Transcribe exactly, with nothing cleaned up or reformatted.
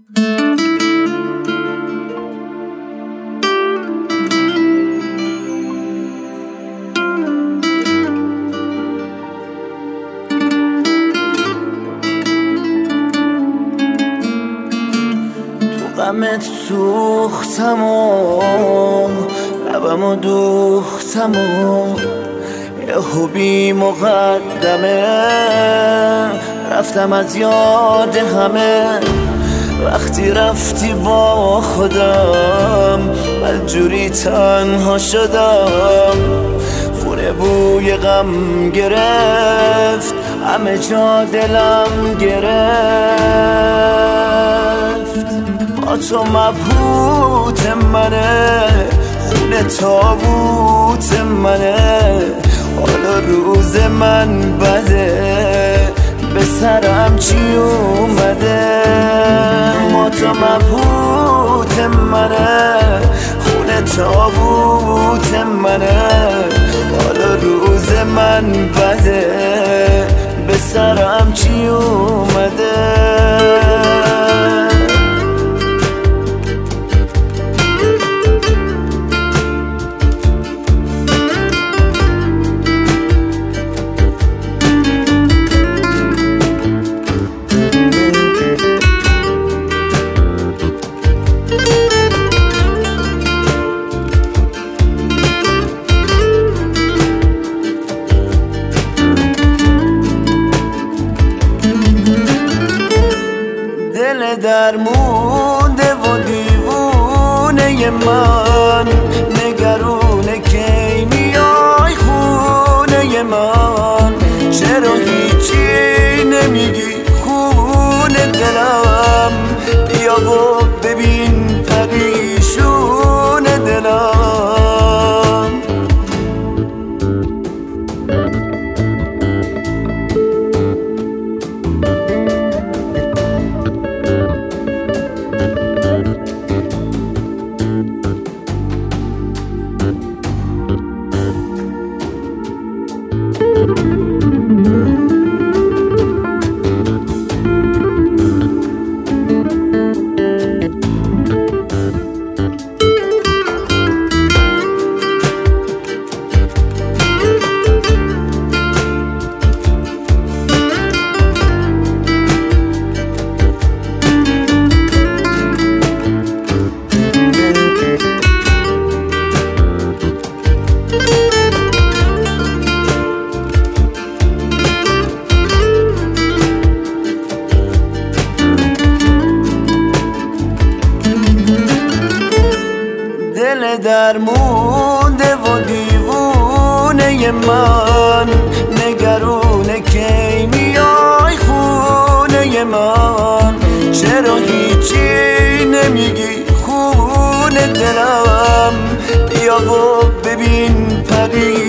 غمت سوختم و لبمو دوختم و یهو بی مقدمه رفتم از یاد همه. وقتی رفتی با خودم بدجوری تنها شدم. خونه بوی غم گرفت همه جا دلم گرفت. با تو مبهوت منه خونه تابوت منه. حالا روز من بده به سرم چی اومده. ما تو مبهوت منه خونه تابوت منه. حالا روز من بده به سرم چی اومده. دل درمونده و دیوونه من نگرونه کی میای خونه من. چرا هیچی نمیگی خونه دلم. بیا و ببین پریشون دلم. دل درمونده و دیوونه من نگرونه کی میای خونه من. چرا هیچی نمیگی خونه دلم. بیا و ببین پری